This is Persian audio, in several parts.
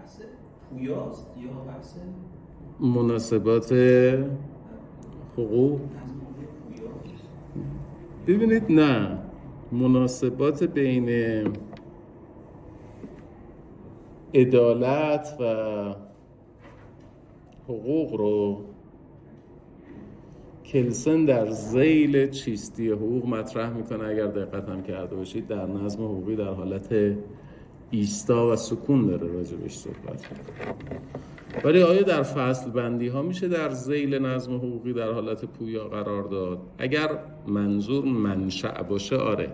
بحث پویاست یا بحث مناسبات حقوق؟ ببینید نه، مناسبات بین عدالت و حقوق رو کلسن در ذیل چیستی حقوق مطرح میکنه. اگر دقت هم کرده باشید در نظم حقوقی در حالت ایستا و سکون داره راجبش صحبت میکنه. ولی آیا در فصل بندی ها میشه در ذیل نظم حقوقی در حالت پویا قرار داد؟ اگر منظور منشأ باشه آره.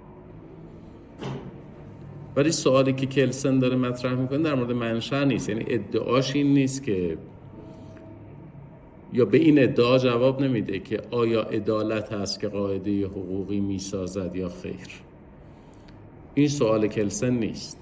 ولی سوالی که کلسن داره مطرح میکنه در مورد منشأ نیست، یعنی ادعاش این نیست که، یا به این ادعا جواب نمیده که آیا عدالت هست که قاعده حقوقی میسازد یا خیر. این سوال کلسن نیست.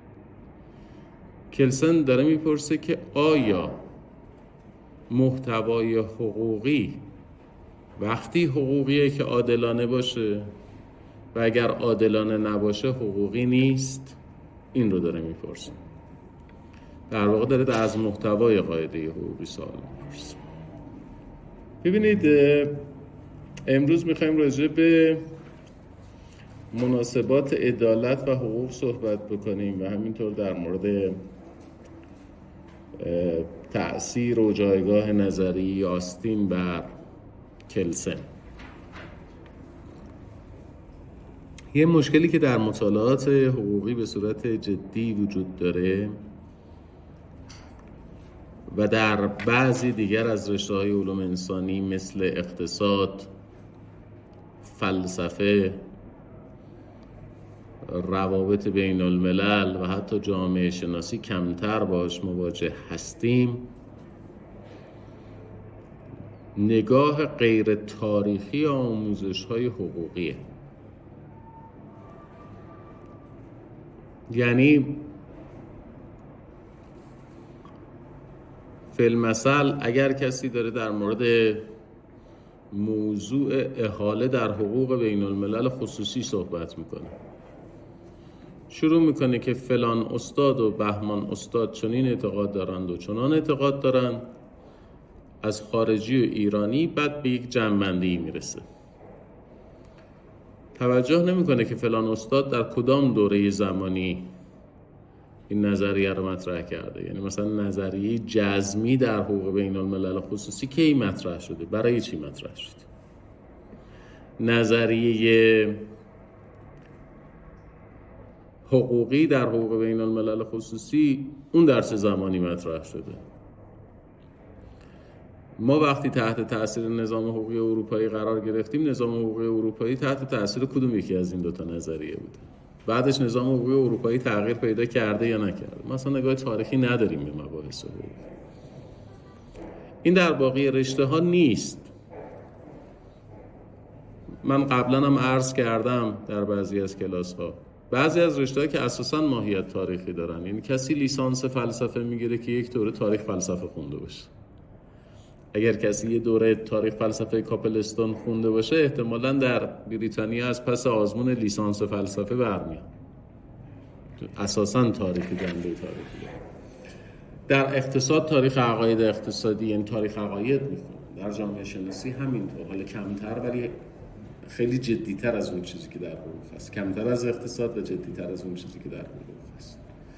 کلسن داره میپرسه که آیا محتوای حقوقی وقتی حقوقیه که عادلانه باشه و اگر عادلانه نباشه حقوقی نیست؟ این رو داره میپرسه. در واقع داره از محتوای قاعده حقوقی سوال میپرسه. ببینید امروز میخوایم راجع به مناسبات عدالت و حقوق صحبت بکنیم و همینطور در مورد تأثیر و جایگاه نظری آستین بر کلسن. یه مشکلی که در مطالعات حقوقی به صورت جدی وجود داره و در بعضی دیگر از رشته‌های علوم انسانی مثل اقتصاد، فلسفه، روابط بین الملل و حتی جامعه شناسی کمتر باش مواجه هستیم، نگاه غیر تاریخی آموزش‌های حقوقیه. یعنی فی‌المثل اگر کسی داره در مورد موضوع احاله در حقوق بین الملل خصوصی صحبت میکنه، شروع میکنه که فلان استاد و بهمان استاد چنین اعتقاد دارند و چنان اعتقاد دارند از خارجی و ایرانی، بعد به یک جمع‌بندی میرسه. توجه نمیکنه که فلان استاد در کدام دوره زمانی این نظریه رو مطرح کرده. یعنی مثلا نظریه جزمی در حقوق بین الملل خصوصی کی مطرح شده، برای چی مطرح شده. نظریه حقوقی در حقوق بین الملل خصوصی اون در چه زمانی مطرح شده. ما وقتی تحت تأثیر نظام حقوقی اروپایی قرار گرفتیم، نظام حقوقی اروپایی تحت تأثیر کدوم یکی از این دوتا نظریه بوده؟ بعدش نظام حقوقی اروپایی تغییر پیدا کرده یا نکرده؟ ما اصلا نگاه تاریخی نداریم به مباحث حقوقی. این در باقی رشته ها نیست. من قبلا هم عرض کردم در بعضی از کلاس ها، بعضی از رشته ها که اساساً ماهیت تاریخی دارن، یعنی کسی لیسانس فلسفه میگیره که یک دوره تاریخ فلسفه خونده باشه. اگر کسی یه دوره تاریخ فلسفه کاپلستون خونده باشه، احتمالاً در بریتانیا از پس آزمون لیسانس فلسفه برمیاد. اساساً تاریخی جنبه تاریخی. در اقتصاد تاریخ عقاید اقتصادی، یعنی تاریخ عقاید میخونه. در جامعه شناسی همینطور، حالا کمتر ولی خیلی جدیتر از اون چیزی که در حقوق هست. کمتر از اقتصاد و جدیتر از اون چیزی که در حقوق هست.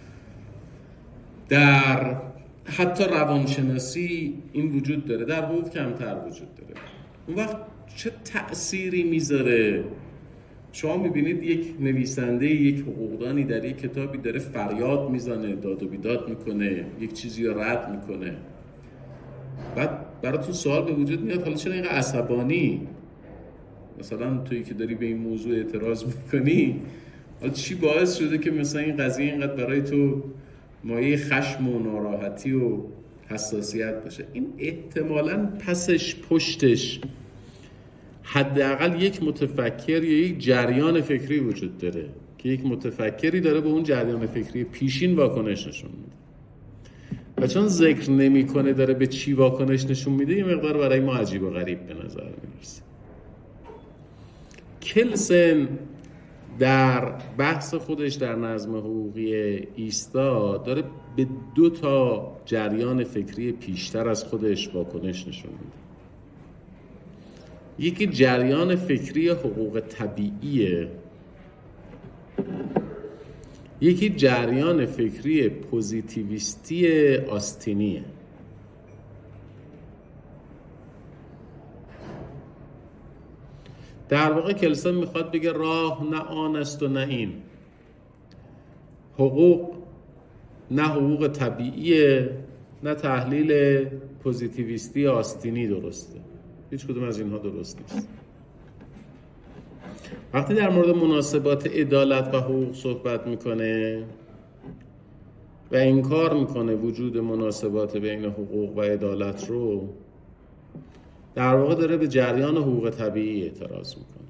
در حتی روانشناسی این وجود داره، در حقوق کمتر وجود داره. اون وقت چه تأثیری میذاره؟ شما میبینید یک نویسنده، یک حقوقدانی در یک کتابی داره فریاد میزنه، داد و بیداد میکنه، یک چیزی رو رد میکنه، بعد براتون سوال به وجود میاد حالا چرا اینقدر عصبانی؟ مثلا تویی که داری به این موضوع اعتراض میکنی، حالا چی باعث شده که مثلا این قضیه اینقدر برای تو مایه خشم و ناراحتی و حساسیت باشه؟ این احتمالاً پشتش حداقل یک متفکر یا یک جریان فکری وجود داره که یک متفکری داره به اون جریان فکری پیشین واکنش نشون میده و چون ذکر نمیکنه داره به چی واکنش نشون میده، یه مقدار برای ما عجیب و غریب به نظر میرسه. کلسن در بحث خودش در نظم حقوقی ایستا داره به 2 تا جریان فکری پیشتر از خودش واکنش نشون میده. یکی جریان فکری حقوق طبیعیه، یکی جریان فکری پوزیتیویستی آستینیه. در واقع کلسن میخواد بگه راه نه آن است و نه این. حقوق نه حقوق طبیعیه، نه تحلیل پوزیتیویستی آستینی درسته. هیچ کدوم از اینها درست نیست. وقتی در مورد مناسبات عدالت و حقوق صحبت میکنه و انکار میکنه وجود مناسبات بین حقوق و عدالت رو، در واقع داره به جریان حقوق طبیعی اعتراض میکنه.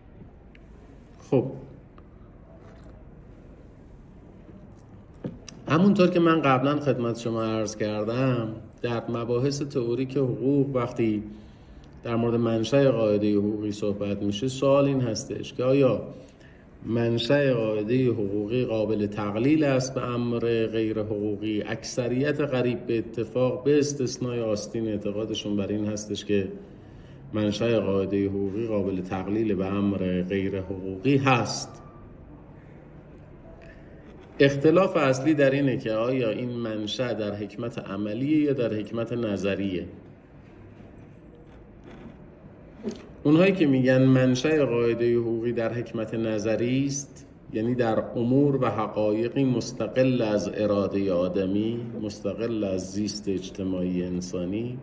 خب همونطور که من قبلا خدمت شما عرض کردم، در مباحث تئوریک حقوق وقتی در مورد منشأ قاعده حقوقی صحبت میشه، سوال این هستش که آیا منشأ قاعده حقوقی قابل تقلیل است به امر غیر حقوقی؟ اکثریت قریب به اتفاق به استثنای آستین اعتقادشون بر این هستش که منشأ قاعده حقوقی قابل تقلیل به امر غیر حقوقی هست. اختلاف اصلی در اینه که آیا این منشأ در حکمت عملیه یا در حکمت نظریه. اونهایی که میگن منشأ قاعده حقوقی در حکمت نظری است، یعنی در امور و حقایقی مستقل از اراده آدمی، مستقل از زیست اجتماعی انسانی،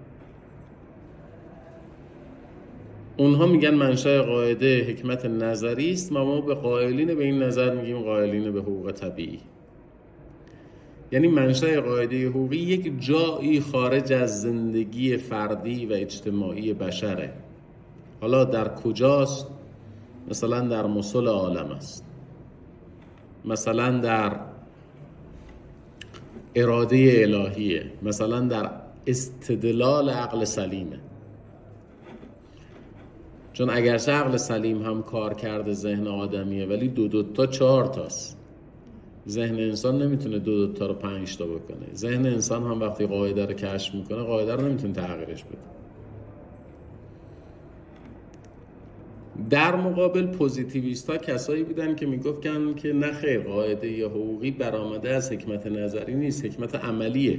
اونها میگن منشأ قاعده حکمت نظری است و ما به قائلین به این نظر میگیم قائلین به حقوق طبیعی. یعنی منشأ قاعده حقوقی یک جایی خارج از زندگی فردی و اجتماعی بشره. حالا در کجاست؟ مثلا در مصل عالم است، مثلا در اراده الهیه، مثلا در استدلال عقل سلیمه. چون اگرچه عقل سلیم هم کار کرده ذهن آدمیه، ولی 2 تا 4 تاست. ذهن انسان نمیتونه 2 تا رو 5 تا بکنه. ذهن انسان هم وقتی قاعده رو کشف میکنه، قاعده رو نمیتونه تغییرش بده. در مقابل پوزیتیویست ها کسایی بودن که میگفتن که نه خیر، قاعده یا حقوقی برآمده از حکمت نظری نیست، حکمت عملیه.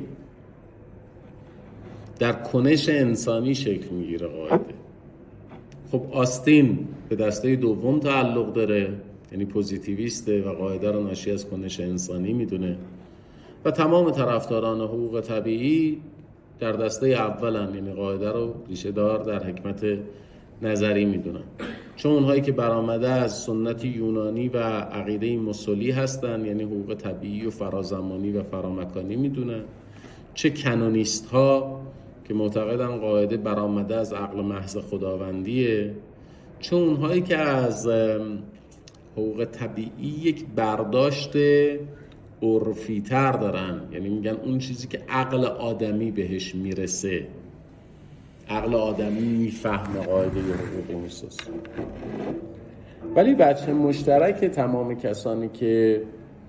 در کنش انسانی شکل میگیره قاعده. خب آستین به دسته دوم تعلق داره، یعنی پوزیتیویسته و قاعده رو ناشی از کنش انسانی میدونه، و تمام طرفداران حقوق طبیعی در دسته اولن، یعنی قاعده رو ریشه دار در حکمت نظری میدونن. چون اونهایی که برآمده از سنت یونانی و عقیده مسلی هستن، یعنی حقوق طبیعی و فرازمانی و فرامکانی میدونن، چه کانونیست ها که معتقدن قاعده برآمده از عقل محض خداوندیه، چون اونهایی که از حقوق طبیعی یک برداشت عرفی تر دارن، یعنی میگن اون چیزی که عقل آدمی بهش میرسه، عقل آدمی میفهمه قاعده حقوقی نیست. ولی وجه مشترک تمام کسانی که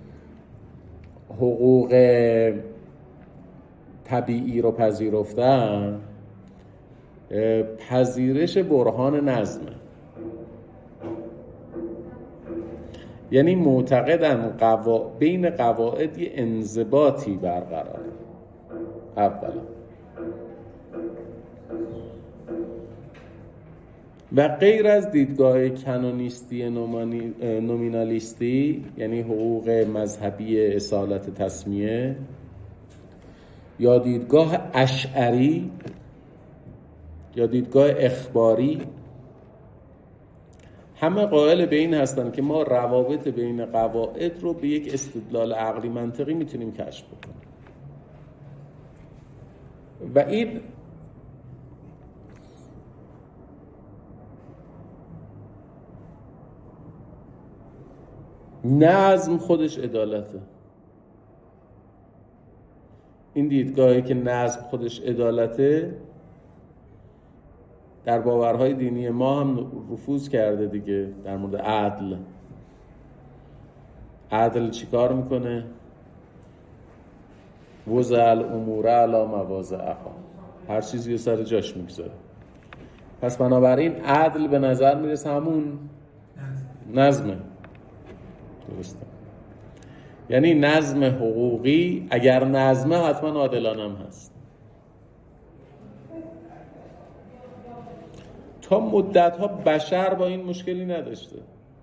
حقوق طبیعی رو پذیرفتن، پذیرش برهان نظمه. یعنی معتقدن بین قواعد یه انضباطی برقرار. اولا و غیر از دیدگاه کانونیستی نومینالیستی، یعنی حقوق مذهبی اصالت تسمیه، یا دیدگاه اشعری یا دیدگاه اخباری، همه قائل به این هستن که ما روابط بین قواعد رو به یک استدلال عقلی منطقی میتونیم کشف بکنیم. و این نظم خودش عدالته. این دیدگاهی که نظم خودش عدالته در باورهای دینی ما هم نفوذ کرده دیگه، در مورد عدل. عدل چیکار میکنه؟ وضع الامور علی مواضعها، هر چیزی رو سر جاش میگذاره. پس بنابراین عدل به نظر میرسه همون نظمه. درسته؟ یعنی نظم حقوقی اگر نظمه حتما عادلانه هم هست. تا مدت‌ها بشر با این مشکلی نداشته.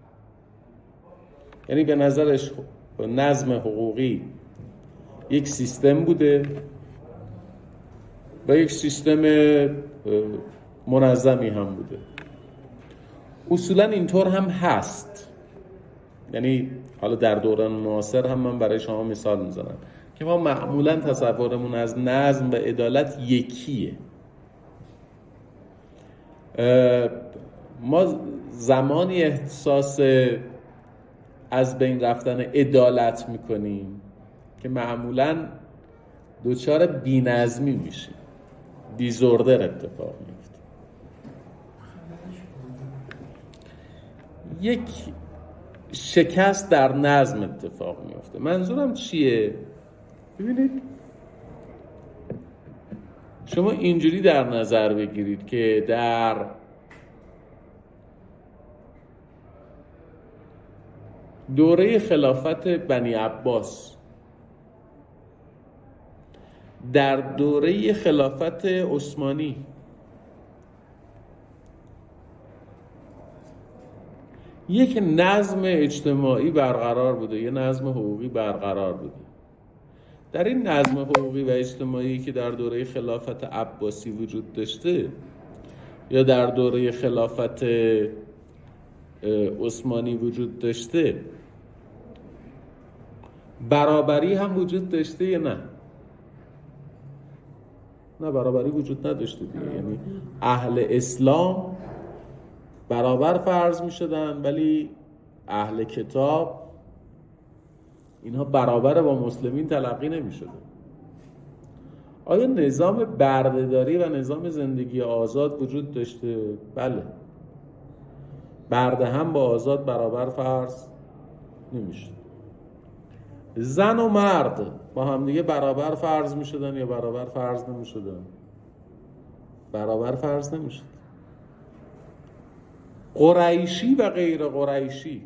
یعنی به نظرش نظم حقوقی یک سیستم بوده و یک سیستم منظمی هم بوده. اصولا اینطور هم هست. یعنی حالا در دوران معاصر هم من برای شما مثال میزنم که ما معمولا تصورمون از نظم و عدالت یکیه. ما زمانی احساس از بین رفتن عدالت میکنیم که معمولا دچار بی‌نظمی میشیم، دیزوردر اتفاق میفته. یک شکست در نظم اتفاق میفته. منظورم چیه؟ ببینید شما اینجوری در نظر بگیرید که در دوره خلافت بنی عباس، در دوره خلافت عثمانی، یک نظم اجتماعی برقرار بوده، یک نظم حقوقی برقرار بوده. در این نظم حقوقی و اجتماعی که در دوره خلافت عباسی وجود داشته یا در دوره خلافت عثمانی وجود داشته، برابری هم وجود داشته یا نه؟ نه، برابری وجود نداشته دیگه. یعنی اهل اسلام برابر فرض می شدن، ولی اهل کتاب اینها برابر با مسلمین تلقی نمی شدن. آیا نظام بردهداری و نظام زندگی آزاد وجود داشته؟ بله. برده هم با آزاد برابر فرض نمی شد. زن و مرد با هم دیگه برابر فرض می شدن یا برابر فرض نمی شدن؟ برابر فرض نمی شد. قریشی و غیر قریشی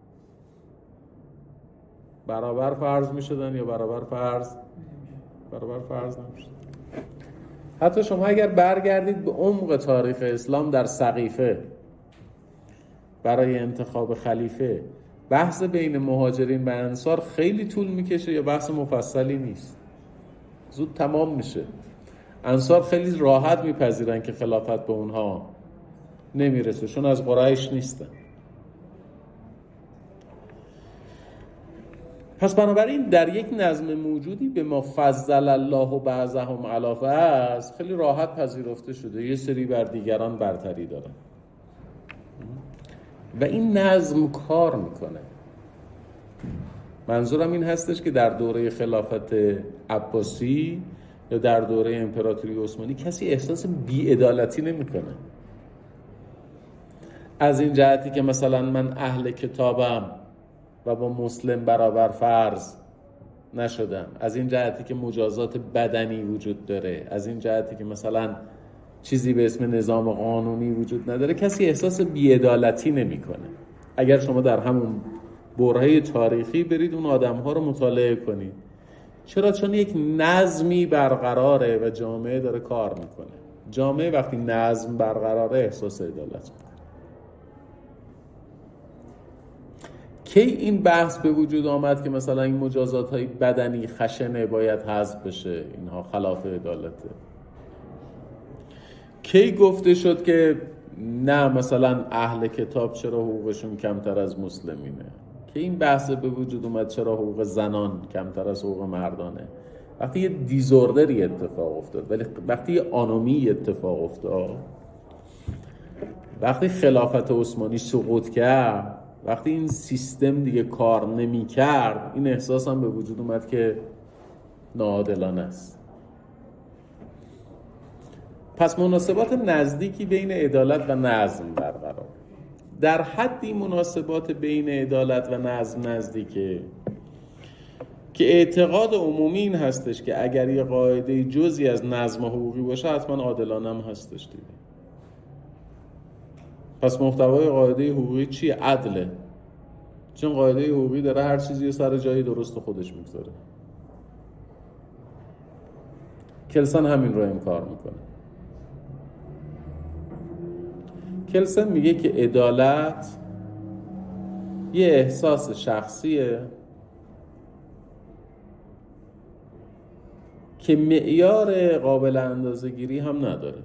برابر فرض می شدن یا برابر فرض نمی شدن؟ حتی شما اگر برگردید به عمق تاریخ اسلام، در سقیفه برای انتخاب خلیفه بحث بین مهاجرین و انصار خیلی طول میکشه یا بحث مفصلی نیست، زود تمام میشه. انصار خیلی راحت میپذیرن که خلافت به اونها نمیرسه چون از قریش نیستن. پس بنابراین در یک نظم موجودی به ما فضل الله بعضهم علی بعض خیلی راحت پذیرفته شده یه سری بر دیگران برتری دارن و این نظم کار میکنه. منظورم این هستش که در دوره خلافت عباسی یا در دوره امپراتوری عثمانی کسی احساس بی‌عدالتی نمیکنه، از این جهتی که مثلا من اهل کتابم و با مسلم برابر فرض نشدم، از این جهتی که مجازات بدنی وجود داره، از این جهتی که مثلا چیزی به اسم نظام قانونی وجود نداره، کسی احساس بی‌عدالتی نمیکنه. اگر شما در همون برهه تاریخی برید اون آدم‌ها رو مطالعه کنید. چرا؟ چون یک نظمی برقراره و جامعه داره کار میکنه. جامعه وقتی نظم برقراره احساس عدالت میکنه. کی این بحث به وجود آمد که مثلا این مجازات‌های بدنی خشنه باید حذف بشه، اینها خلاف عدالته؟ کی گفته شد که نه مثلا اهل کتاب چرا حقوقشون کمتر از مسلمینه؟ کی این بحث به وجود اومد چرا حقوق زنان کمتر از حقوق مردانه؟ وقتی یه دیزوردری اتفاق افتاد، ولی وقتی یه آنومی اتفاق افتاد، وقتی خلافت عثمانی سقوط کرد، وقتی این سیستم دیگه کار نمی کرد، این احساس هم به وجود اومد که ناعادلانه است. پس مناسبات نزدیکی بین عدالت و نظم برقرار. در حدی مناسبات بین عدالت و نظم نزدیکه که اعتقاد عمومی این هستش که اگر یه قاعده جزئی از نظم حقوقی باشه حتما عادلانه هم هستش دیگه. پس محتوای قاعده حقوقی چیه؟ عدله. چون قاعده حقوقی داره هر چیزی سر جای درست خودش میگذاره. کلسن همین رو انکار میکنه. کلسن میگه که عدالت یه احساس شخصیه که معیار قابل اندازه‌گیری هم نداره.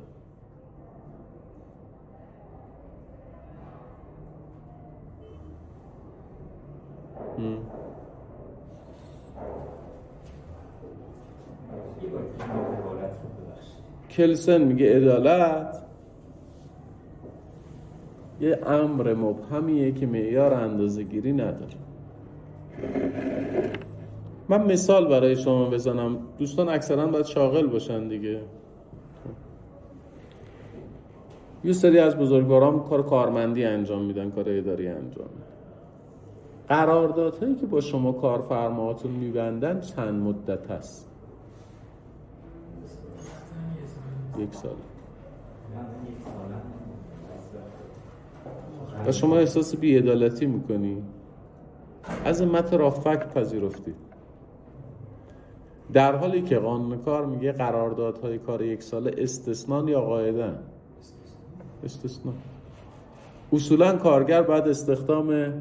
کلسن میگه عدالت یه امر مبهمیه که معیار اندازه‌گیری نداره. من مثال برای شما بزنم. دوستان اکثرا باید شاغل باشن دیگه. یه سری از بزرگواران کار کارمندی انجام میدن، کار اداری انجام میدن. قراردادهایی که با شما کارفرماهاتون میبندن چند مدت هست؟ 1 سال. و شما احساس بی‌عدالتی میکنی؟ عظمت رافت پذیرفتی، در حالی که قانون کار میگه قراردادهای کار 1 ساله استثناء یا قاعده؟ استثناء. اصولا کارگر باید استخدام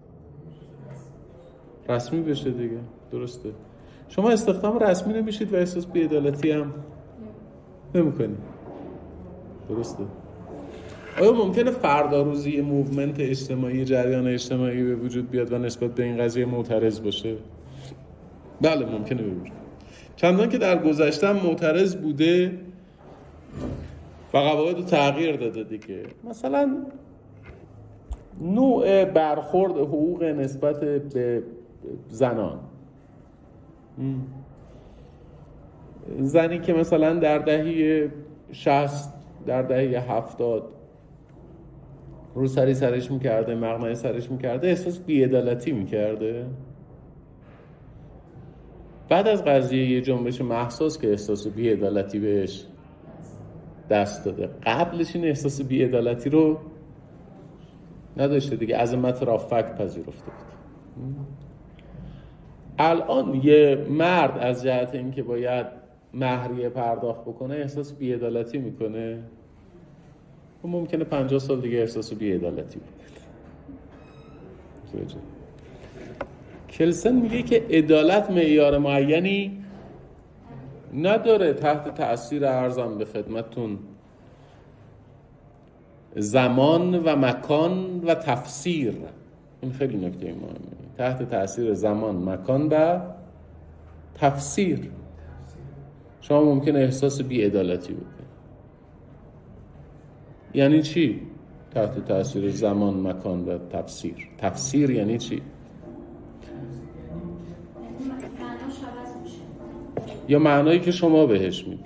رسمی بشه دیگه، درسته؟ شما استخدام رسمی نمیشید و احساس بی‌عدالتی هم نمیکنید، درسته؟ آیا ممکنه فردا روزی موومنت اجتماعی، جریان اجتماعی به وجود بیاد و نسبت به این قضیه معترض باشه؟ بله ممکنه بشه. چندان که در گذشته معترض بوده و قواعد تغییر داده دیگه. مثلا نوع برخورد حقوق نسبت به زنان، زنی که مثلا در دهه 60 در دهه 70 رو سرش میکرده، مقنعه سرش میکرده، احساس بی‌عدالتی میکرده. بعد از قضیه یه جنبش محسوس که احساس بی‌عدالتی بهش دست داده، قبلش این احساس بی‌عدالتی رو نداشته دیگه، عظمت رافت پذیرفته بود. الان یه مرد از جهت اینکه باید مهریه پرداخت بکنه احساس بی‌عدالتی میکنه و ممکنه 50 سال دیگه احساس بی‌عدالتی بکنه. کلسن میگه که عدالت معیار معینی نداره. تحت تأثیر عرضم به خدمتتون زمان و مکان و تفسیر، این خیلی نکته مهمه. تحت تأثیر زمان، مکان و تفسیر شما ممکنه احساس بی‌عدالتی بکنید. یعنی چی؟ تحت تأثیر زمان، مکان و تفسیر. تفسیر یعنی چی؟ یا معنایی که شما بهش میدید.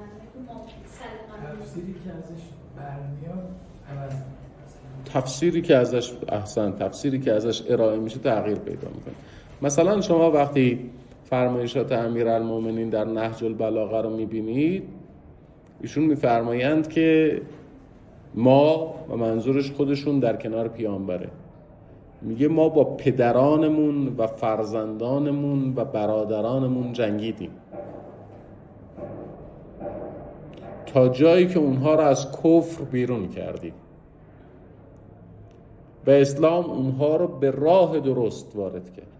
تفسیری که ازش تفسیری که ازش ارائه میشه تغییر پیدا میکنه. مثلا شما وقتی فرمایشات امیرالمومنین در نهج البلاغه رو میبینید، ایشون میفرمایند که ما، و منظورش خودشون در کنار پیامبره، میگه ما با پدرانمون و فرزندانمون و برادرانمون جنگیدیم تا جایی که اونها رو از کفر بیرون کردیم و اسلام اونها رو به راه درست وارد کرد.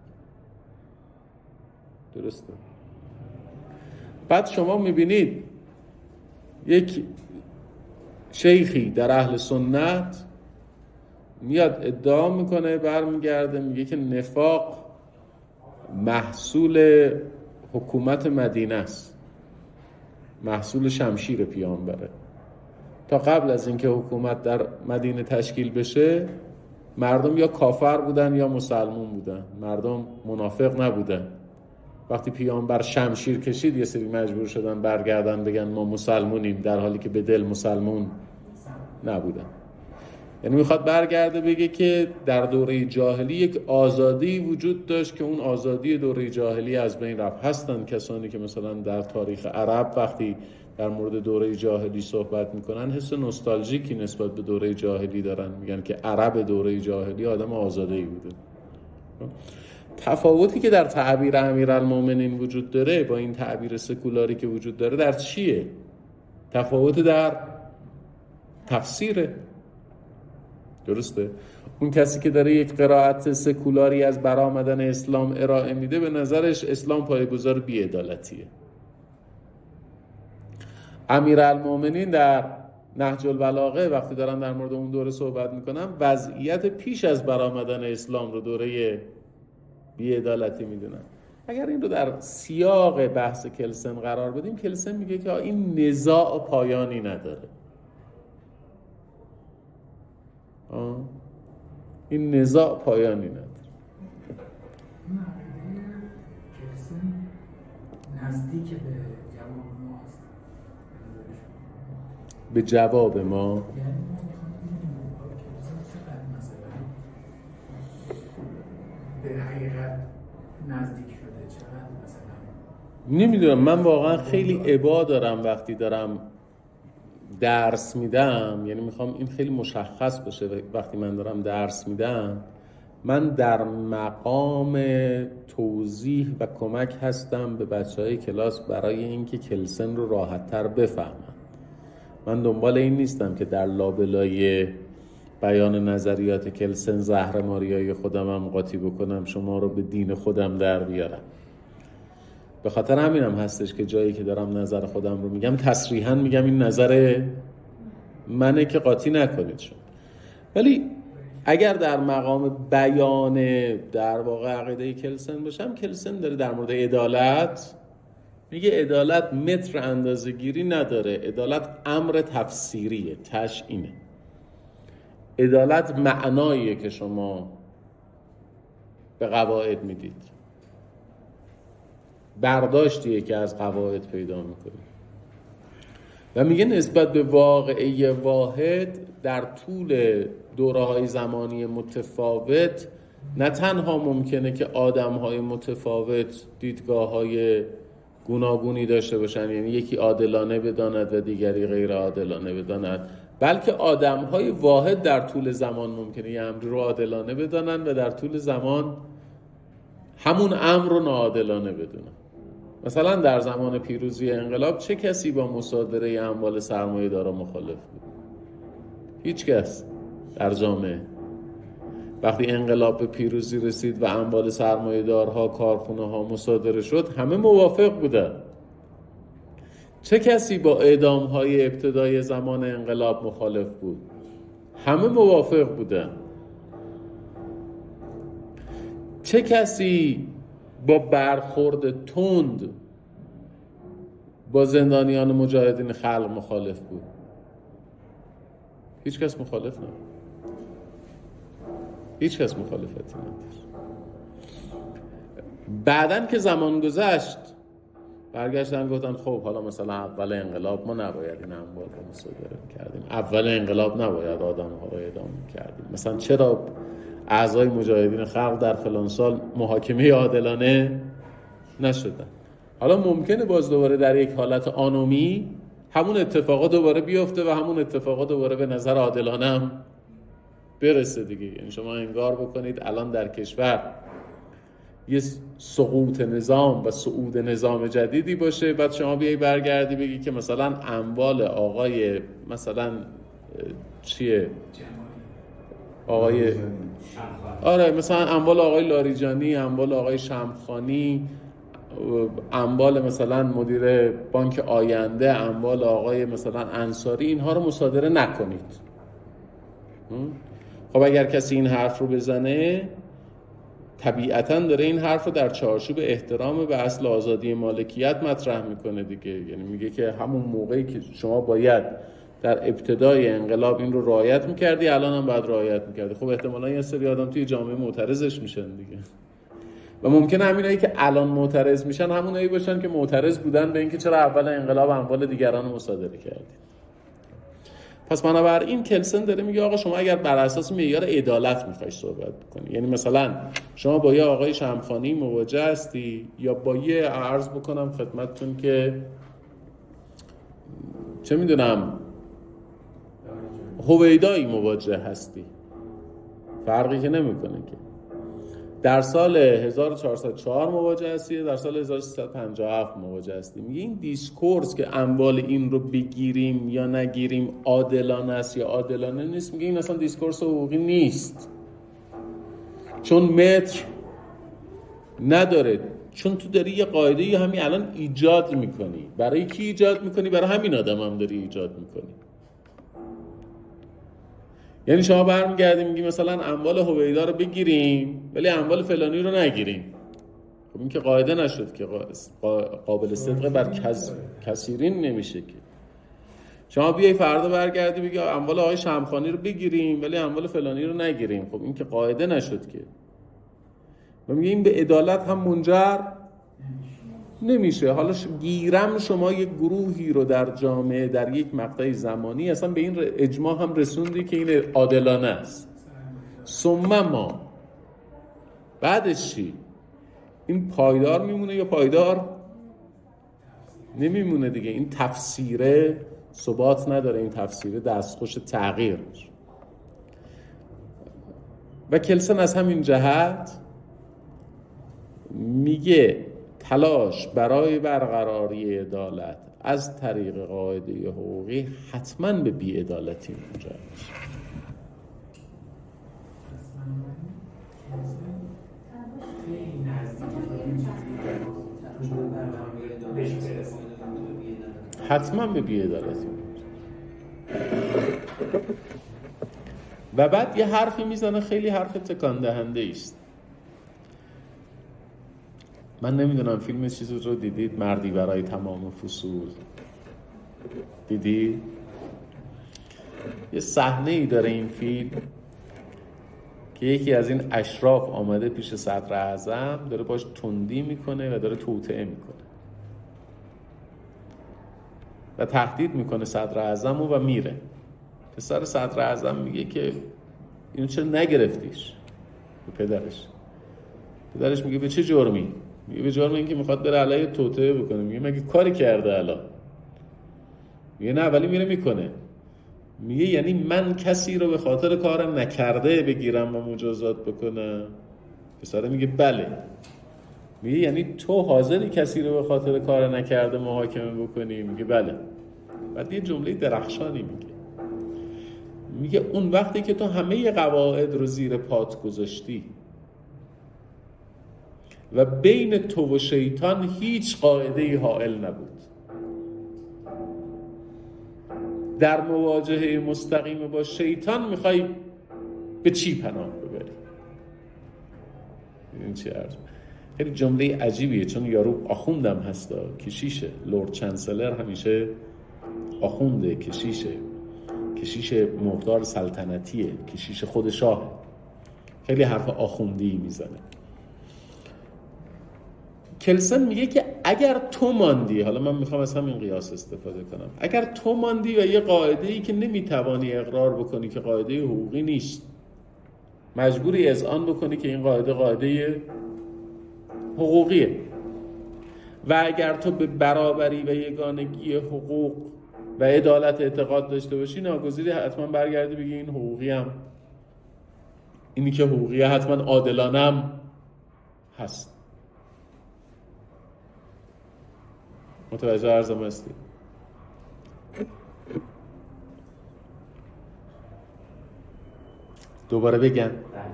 درسته؟ بعد شما میبینید یک شیخی در اهل سنت میاد ادعا میکنه، برمیگرده میگه که نفاق محصول حکومت مدینه است، محصول شمشیر پیامبره. تا قبل از اینکه حکومت در مدینه تشکیل بشه مردم یا کافر بودن یا مسلمون بودن، مردم منافق نبودن. وقتی پیامبر شمشیر کشید یه سری مجبور شدن برگردن بگن ما مسلمونیم، در حالی که به دل مسلمون نبودن. یعنی میخواد برگرده بگه که در دوره جاهلی یک آزادی وجود داشت که اون آزادی دوره جاهلی از بین رفت. هستن کسانی که مثلا در تاریخ عرب وقتی در مورد دوره جاهلی صحبت میکنن حس نوستالژیکی نسبت به دوره جاهلی دارن، میگن که عرب دوره جاهلی آدم آزاده‌ای بوده. تفاوتی که در تعبیر امیرالمومنین وجود داره با این تعبیر سکولاری که وجود داره در چیه؟ تفاوت در تفسیره. درسته؟ اون کسی که داره یک قرائت سکولاری از برآمدن اسلام ارائه میده به نظرش اسلام پایه‌گذار بی‌عدالتیه. امیرالمومنین در نهج البلاغه وقتی دارن در مورد اون دوره صحبت میکنن وضعیت پیش از برآمدن اسلام رو دوره بی‌عدالتی میدونن. اگر این رو در سیاق بحث کلسن قرار بدیم، کلسن میگه که این نزاع پایانی نداره. این نزاع پایانی نداره. کلسن نزدیک به جواب ما هست. به جواب ما یعنی ما میخوام ببینیم کلسن چقدر مثلا به حقیقت نزدیک شده، چقدر مثلا نمیدونم. من واقعا خیلی ابا دارم وقتی دارم درس میدم، یعنی میخوام این خیلی مشخص باشه. وقتی من دارم درس میدم من در مقام توضیح و کمک هستم به بچهای کلاس برای اینکه کلسن رو راحت‌تر بفهمن. من دنبال این نیستم که در لابلای بیان نظریات کلسن زهرماریای خودم هم قاطی بکنم، شما رو به دین خودم در بیارم. به خاطر همینم هستش که جایی که دارم نظر خودم رو میگم تصریحاً میگم این نظر منه که قاطی نکنید شد. ولی اگر در مقام بیان در واقع عقیده کلسن باشم، کلسن داره در مورد عدالت میگه عدالت متر اندازه گیری نداره، عدالت امر تفسیریه، تشعینه. عدالت معناییه که شما به قواعد میدید، برداشتیه که از قواعد پیدا میکنید. و میگه نسبت به واقعه واحد در طول دوره‌های زمانی متفاوت نه تنها ممکنه که آدم‌های متفاوت دیدگاه‌های گوناگونی داشته باشن، یعنی یکی عادلانه بداند و دیگری غیر عادلانه بداند، بلکه آدم‌های واحد در طول زمان ممکنه یه امری رو عادلانه بدانن و در طول زمان همون امر رو ناعادلانه بدونن. مثلا در زمان پیروزی انقلاب چه کسی با مصادره اموال سرمایه‌دارا مخالف بود؟ هیچ کس در جامعه. وقتی انقلاب به پیروزی رسید و اموال سرمایه‌دارها، کارخونه‌ها مصادره شد، همه موافق بودن. چه کسی با اعدام‌های ابتدای زمان انقلاب مخالف بود؟ همه موافق بودن. چه کسی با برخورد تند با زندانیان مجاهدین خلق مخالف بود؟ هیچ کس مخالف نبود. هیچ کس مخالفتی نداشت. بعدن که زمان گذشت برگشتن گفتن خب حالا مثلا اول انقلاب ما نباید این اموال رو مصادره می‌کردیم، اول انقلاب نباید آدم‌ها رو اعدام می‌کردیم، مثلا چرا اعضای مجاهدین خلق در فلان سال محاکمه عادلانه نشدن؟ حالا ممکنه باز دوباره در یک حالت آنومی همون اتفاقات دوباره بیفته و همون اتفاقات دوباره به نظر عادلانه هم برسه دیگه. یعنی شما انگار بکنید الان در کشور یه سقوط نظام و صعود نظام جدیدی باشه، بعد شما بیایی برگردی بگی که مثلا اموال آقای مثلا چیه؟ آقای مثلا اموال آقای لاریجانی، اموال آقای شمخانی، اموال مثلا مدیر بانک آینده، اموال آقای مثلا انصاری، اینها رو مصادره نکنید. خب اگر کسی این حرف رو بزنه طبیعتاً داره این حرف رو در چارچوب احترام به اصل آزادی مالکیت مطرح میکنه دیگه. یعنی میگه که همون موقعی که شما باید در ابتدای انقلاب این رو رعایت میکردی، الان هم باید رعایت میکردی. خب احتمالاً یه سری آدم توی جامعه معترضش میشن دیگه، و ممکنه همینایی که الان معترض میشن همونایی باشن که معترض بودن به اینکه چرا اول انقلاب اموال دیگران رو مصادره کردی. پس بنابراین کلسن داره میگه آقا شما اگر بر اساس معیار عدالت میخوای صحبت بکنی، یعنی مثلا شما با یه آقای شمخانی مواجه هستی یا با یه عرض بکنم خدمتتون که چه میدونم هویدایی مواجه هستی، فرقی که نمیکنه که در سال 1404 مواجه هستی، در سال 1357 مواجه هستی. میگه این دیسکورس که اموال این رو بگیریم یا نگیریم عادلانه است یا عادلانه نیست، میگه این اصلا دیسکورس حقوقی نیست، چون متر نداره، چون تو داری یه قاعده ای همین الان ایجاد میکنی. برای کی ایجاد میکنی؟ برای همین آدم هم داری ایجاد میکنی. یعنی شما برمیگردی میگی مثلا اموال هویدا رو بگیریم ولی اموال فلانی رو نگیریم. خب این که قاعده نشد که قابل صدق بر کثیرین نمیشه که. شما بیای فردا برگردی بگی اموال آقای شمخانی رو بگیریم ولی اموال فلانی رو نگیریم. خب این که قاعده نشد که. و میگه این به عدالت هم منجر نمیشه. حالا گیرم شما یک گروهی رو در جامعه در یک مقطع زمانی اصلا به این اجماع هم رسوندی که این عادلانه است. ثم ما بعدش چی؟ این پایدار میمونه یا پایدار نمیمونه دیگه. این تفسیره ثبات نداره، این تفسیره دستخوش تغییر میشه. و کلسن از همین جهت میگه تلاش برای برقراری عدالت از طریق قاعده حقوقی حتما به بی‌عدالتی منجر میشه. حتما به بی‌عدالتی. و بعد یه حرفی میزنه خیلی حرف تکان دهنده است. من نمیدونم فیلم چیزی رو دیدید، مردی برای تمام فصول دیدید؟ یه صحنه‌ای داره این فیلم که یکی از این اشراف آمده پیش صدر اعظم، داره باش تندی میکنه و داره توطئه میکنه و تهدید میکنه صدر اعظم و میره. پسر صدر اعظم میگه که اینو چرا نگرفتیش؟ به پدرش میگه به چه جرمی؟ میگه به جرم اینکه میخواد بره علیه توطئه بکنه. میگه مگه کاری کرده الان؟ میگه نه ولی میره میکنه. میگه یعنی من کسی رو به خاطر کار نکرده بگیرم و مجازات بکنم؟ پسر میگه بله. میگه یعنی تو حاضری کسی رو به خاطر کار نکرده محاکمه بکنی؟ میگه بله. بعد یه جمله درخشانی میگه اون وقتی که تو همه قواعد رو زیر پات گذاشتی و بین تو و شیطان هیچ قاعده‌ای حائل نبود، در مواجهه مستقیم با شیطان میخوای به چی پناه ببری؟ این چی عرض؟ خیلی جمله عجیبیه، چون یارو آخوندم هستا، کشیشه. لورد چانسلر همیشه آخونده، کشیش مقدار سلطنتیه، کشیش خود شاهه، خیلی حرف آخوندی میزنه. کلسن میگه که اگر تو ماندی، حالا من میخوام از همین قیاس استفاده کنم، اگر تو ماندی و یه قاعده‌ای که نمیتوانی اقرار بکنی که قاعده حقوقی نیست، مجبوری اذعان بکنی که این قاعده حقوقیه، و اگر تو به برابری و یگانگی حقوق و عدالت اعتقاد داشته باشی، ناگزیری حتما برگردی بگی این حقوقی هم، اینی که حقوقیه حتما عادلانه هم هست. متوجه عرضم هستی؟ دوباره بگم.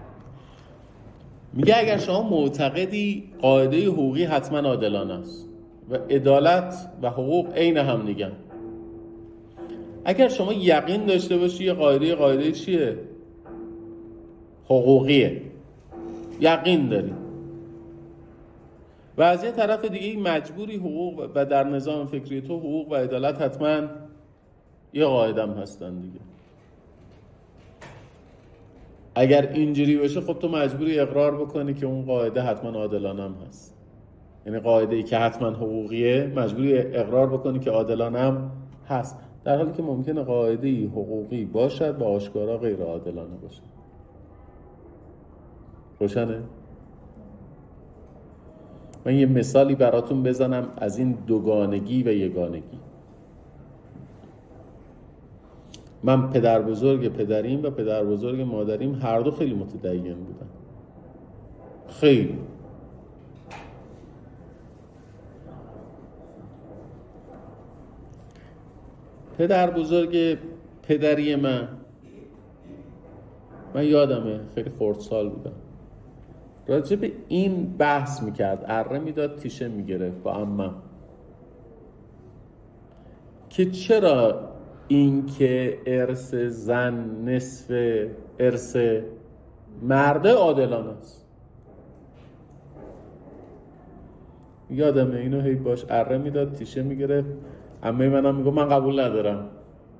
میگه اگر شما معتقدی قاعده حقوقی حتما عادلانه است و عدالت و حقوق عین هم دیگه، اگر شما یقین داشته باشی یه قاعده چیه؟ حقوقیه، یقین داری، و از یه طرف دیگه مجبوری حقوق و در نظام فکری تو حقوق و عدالت حتما یه قاعده هم هستن دیگه. اگر اینجوری باشه خب تو مجبوری اقرار بکنی که اون قاعده حتما عادلانه هم هست. یعنی قاعده‌ای که حتما حقوقیه مجبوری اقرار بکنی که عادلانه هم هست. در حالی که ممکنه قاعده‌ای حقوقی باشد و آشکارا غیر عادلانه باشد. روشنه؟ من یه مثالی براتون بزنم از این دوگانگی و یگانگی. من پدر بزرگ پدریم و پدر بزرگ مادریم هر دو خیلی متدین بودن، خیلی. پدر بزرگ پدری من یادمه خیلی خردسال بودم، راجع به این بحث میکرد، اره میداد تیشه میگرفت با عمم که چرا این که ارث زن نصف ارث مرده عادلانه است. یادمه اینو هی باش اره میداد تیشه میگرفت. عمه منم میگه من قبول ندارم.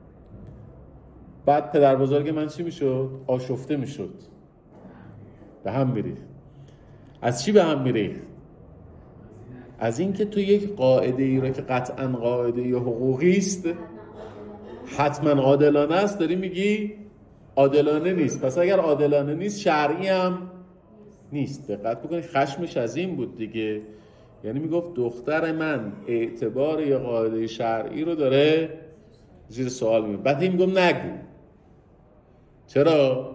بعد پدر بزرگ من چی میشد؟ آشفته میشد، به هم میریخت. از چی به هم میریخت؟ از این که تو یک قاعده ای رو که قطعا قاعده حقوقی است حتما عادلانه است داری میگی عادلانه نیست، پس اگر عادلانه نیست شرعی هم نیست. دقت بکنید خشمش از این بود دیگه، یعنی میگفت دختر من اعتبار یه قاعده شرعی رو داره زیر سوال میبره. بعد این میگم نگو. چرا؟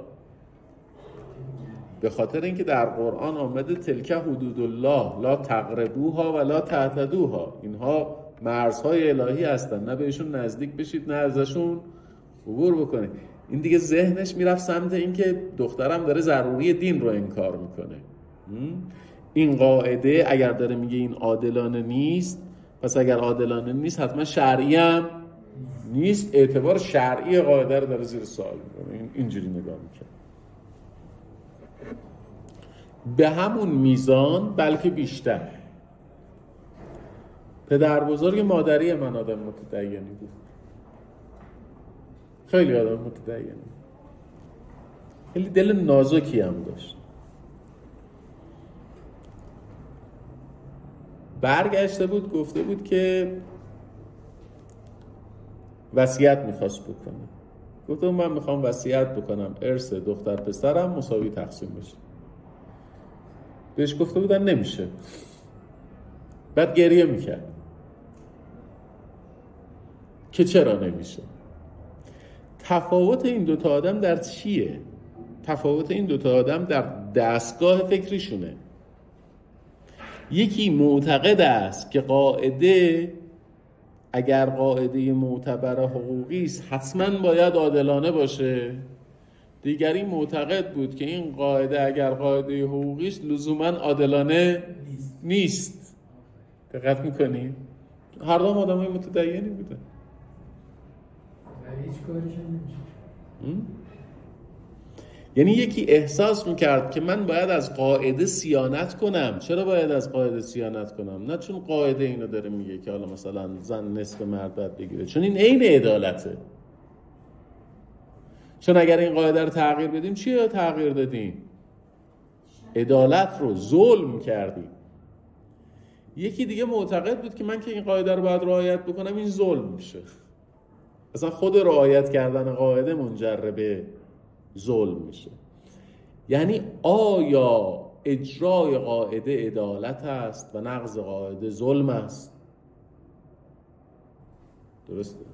به خاطر اینکه در قرآن آمده تلک حدود الله لا تقربوها و لا تعتدوها، اینها مرزهای الهی هستن، نه بهشون نزدیک بشید نه ازشون عبور بکنید. این دیگه ذهنش میرفت سمت اینکه دخترم داره ضروری دین رو انکار میکنه. این قاعده اگر داره میگه این عادلانه نیست، پس اگر عادلانه نیست حتما شرعی هم نیست، اعتبار شرعی قاعده رو داره زیر سوال میکنه. اینجوری نگاه میکنه. به همون میزان بلکه بیشتر پدر بزرگ مادری من آدم متدینی بود، خیلی آدم متدینی، خیلی دل نازکی هم داشت. برگشته بود گفته بود که وصیت میخواست بکنه. گفتم من میخوام وصیت بکنم ارث دختر پسرم مساوی تقسیم بشه. بهش گفته بودن نمیشه. بعد گریه میکرد که چرا نمیشه. تفاوت این دوتا آدم در چیه؟ تفاوت این دوتا آدم در دستگاه فکریشونه. یکی معتقد است که قاعده اگر قاعده معتبر حقوقی است حتما باید عادلانه باشه. دیگری معتقد بود که این قاعده اگر قاعده حقوقی است لزوما عادلانه نیست. دقت میکنی؟ هر دو آدمای متدینی بودن. ولی هیچ کاریش نمیشه. یعنی یکی احساس میکرد که من باید از قاعده صیانت کنم. چرا باید از قاعده صیانت کنم؟ نه چون قاعده اینو داره میگه که حالا مثلا زن نصف مرد باید بگیره، چون این عین عدالته. چون اگر این قاعده رو تغییر بدیم چیه تغییر دادیم؟ عدالت رو ظلم کردیم. یکی دیگه معتقد بود که من که این قاعده رو باید رعایت بکنم این ظلم میشه. اصلا خود رعایت کردن قاعده منجر به ظلم میشه. یعنی آیا اجرای قاعده عدالت است و نقض قاعده ظلم است؟ درسته؟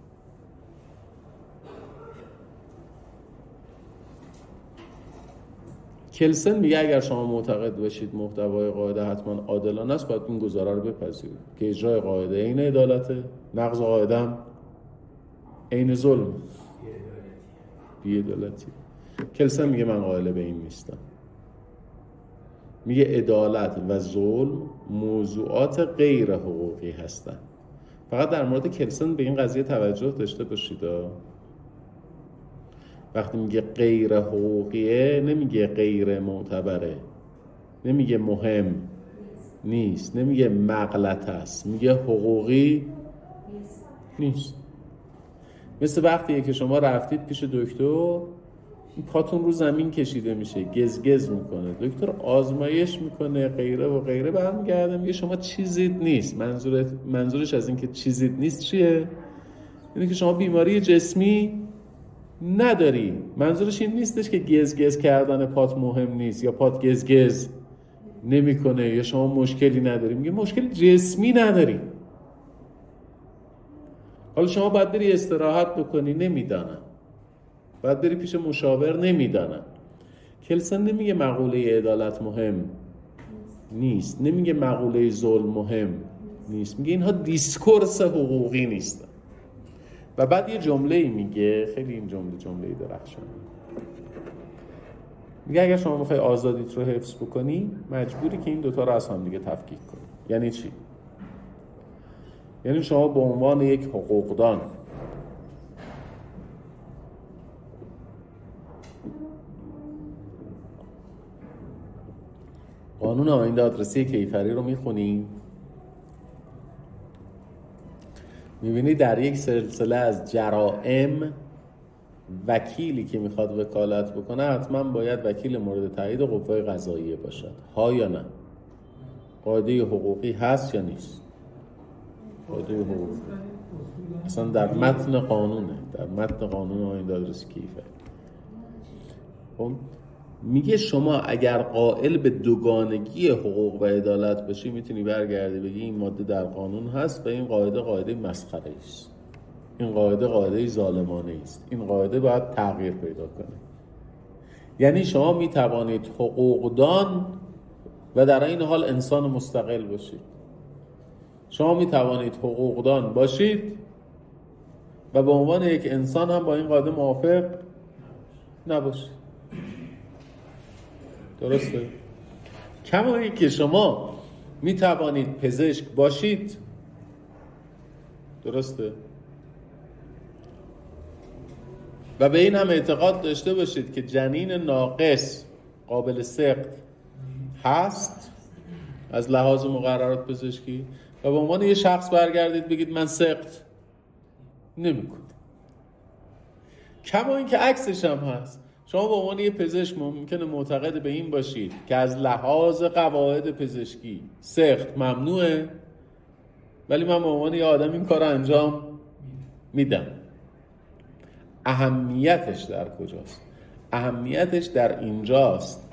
کلسن میگه اگر شما معتقد باشید محتوای قاعده حتما عادلانه است باید این گزاره رو بپذیرید که اجرای قاعده عین عدالته، نقض قاعده هم عین ظلم، بی‌عدالتی. کلسن میگه من قائل به این نیستم. میگه عدالت و ظلم موضوعات غیر حقوقی هستن. فقط در مورد کلسن به این قضیه توجه داشته باشید. وقتی میگه غیر حقوقیه نمیگه غیر معتبره، نمیگه مهم نیست، نمیگه مغلط است، میگه حقوقی نیست. مثل وقتیه که شما رفتید پیش دکتر، پاتون رو زمین کشیده میشه، گزگز میکنه، دکتر آزمایش میکنه غیره و غیره، برمیگرده میگه شما چیزیت نیست. منظورش از این که چیزیت نیست چیه؟ اینه که شما بیماری جسمی نداری. منظورش این نیستش که گز کردن پات مهم نیست یا پات گز نمیکنه یا شما مشکلی نداری. میگه مشکل جسمی نداری. حالا شما باید بری استراحت بکنی، نمیدانم. باید بری پیش مشاور، نمیدانم. کلسن نمیگه مقوله عدالت مهم نیست، نمیگه مقوله ظلم مهم نیست، میگه اینها دیسکورس حقوقی نیستن. و بعد یه جمله‌ای میگه، خیلی این جمله‌ای درخشان، میگه اگر شما میخوای آزادیت رو حفظ بکنی مجبوری که این دوتا رو از هم دیگه تفکیک کنی. یعنی چی؟ یعنی شما به عنوان یک حقوقدان قانون آیین دادرسی کیفری رو میخونی، میبینی در یک سلسله از جرائم وکیلی که میخواد وکالت بکنه حتما باید وکیل مورد تایید قوه قضاییه باشد. ها یا نه؟ قاعده حقوقی هست یا نیست؟ قاعده حقوقی اصلا در متن قانونه، در متن قانون آیین دادرسی کیفری. خب میگه شما اگر قائل به دوگانگی حقوق و عدالت باشی میتونی برگردی بگی این ماده در قانون هست و این قاعده مسخره است، این قاعده ظالمانه است، این قاعده باید تغییر پیدا کنه. یعنی شما میتوانید حقوقدان و در این حال انسان مستقل باشید. شما میتوانید حقوقدان باشید و به عنوان یک انسان هم با این قاعده موافق نباشید. درسته؟ کما اینکه شما می توانید پزشک باشید، درسته؟ و به این هم اعتقاد داشته باشید که جنین ناقص قابل سقط هست از لحاظ مقررات پزشکی و به عنوان یه شخص برگردید بگید من سقط نمی‌کنم. کما اینکه عکسش هم هست. شما به عنوان یه پزشک ممکنه معتقد به این باشید که از لحاظ قواعد پزشکی سقط ممنوعه، ولی من به عنوان یه آدم این کار انجام میدم. اهمیتش در کجاست؟ اهمیتش در اینجاست.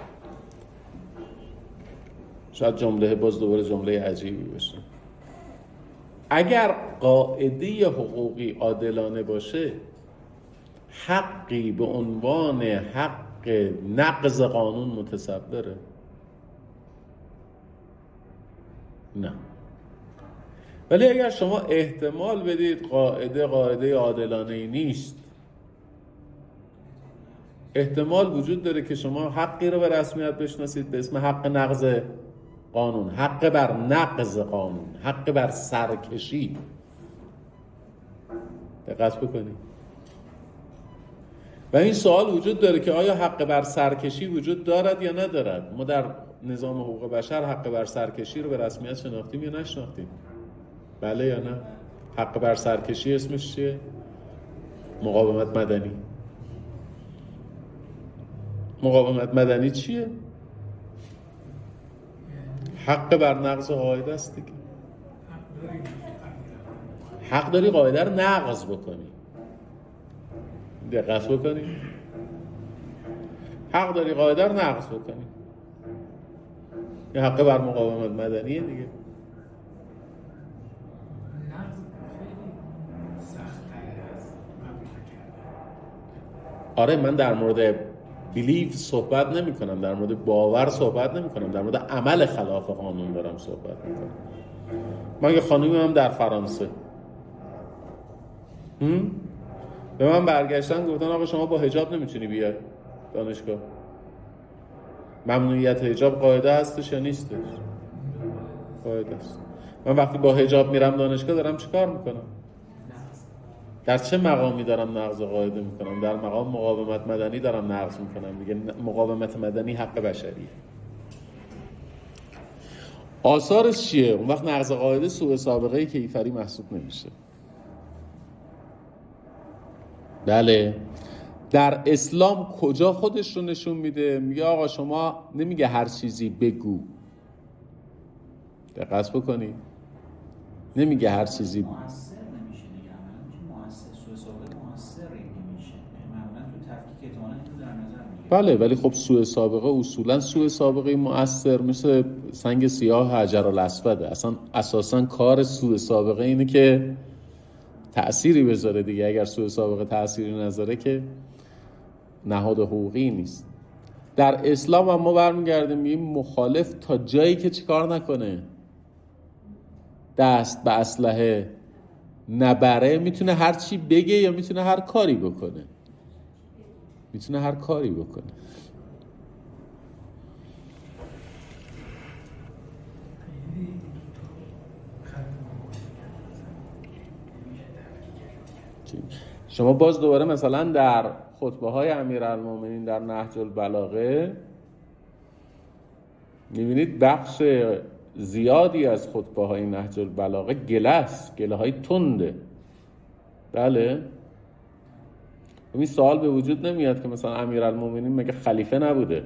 شاید دوباره جمله عجیبی باشه. اگر قاعده حقوقی عادلانه باشه، حقی به عنوان حق نقض قانون متصوره؟ نه. ولی اگر شما احتمال بدید قاعده عادلانه‌ای نیست، احتمال وجود داره که شما حقی رو به رسمیت بشناسید به اسم حق نقض قانون، حق بر نقض قانون، حق بر سرکشی. دقت بکنید. و این سوال وجود داره که آیا حق بر سرکشی وجود دارد یا ندارد؟ ما در نظام حقوق بشر حق بر سرکشی رو به رسمیت شناختیم یا نشناختیم؟ بله یا نه؟ حق بر سرکشی اسمش چیه؟ مقاومت مدنی. مقاومت مدنی چیه؟ حق بر نقض قاعده است دیگه. حق داری قاعده رو نقض بکنی. دقت بکنی. حق داری قاعده رو نقض بکنی. یه حق بر مقاومت مدنیه دیگه. نقض خیلی سخت‌تر از قبول کردن. آره، من در مورد بیلیف صحبت نمی کنم، در مورد باور صحبت نمی کنم، در مورد عمل خلاف قانون دارم صحبت می کنم. من یه خانومی هم در فرانسه به من برگشتن گفتن آقا شما با حجاب نمیتونی بیای دانشگاه. ممنوعیت حجاب قاعده هستش یا نیستش؟ قاعده است. من وقتی با حجاب میرم دانشگاه دارم چیکار میکنم؟ در چه مقامی دارم نقض قاعده میکنم؟ در مقام مقاومت مدنی دارم نقض میکنم دیگه. مقاومت مدنی حق بشریه. آثارش چیه؟ اون وقت نقض قاعده سوء سابقه کیفری محسوب نمیشه. بله. در اسلام کجا خودش رو نشون میده؟ میگه آقا شما نمیگه هر چیزی بگو. دقت بکنی. نمیگه هر چیزی مؤثر نمیشه دیگه، عملا میشه مؤثر بله، ولی خب سوء سابقه اصولا سوء سابقه مؤثر مثل سنگ سیاه حجرالاسوده. اصلا اساسا کار سوء سابقه اینه که تأثیری بذاره دیگه. اگر سوء سابقه تأثیری نذاره که نهاد حقوقی نیست. در اسلام هم ما برمیگردیم میگیم مخالف تا جایی که چیکار نکنه، دست به اسلحه نبره، میتونه هر چی بگه یا میتونه هر کاری بکنه. شما باز دوباره مثلا در خطبه های امیرالمومنین در نهج البلاغه میبینید بخش زیادی از خطبه های نهج البلاغه گله های تنده. بله، این سوال به وجود نمیاد که مثلا امیرالمومنین مگه خلیفه نبوده؟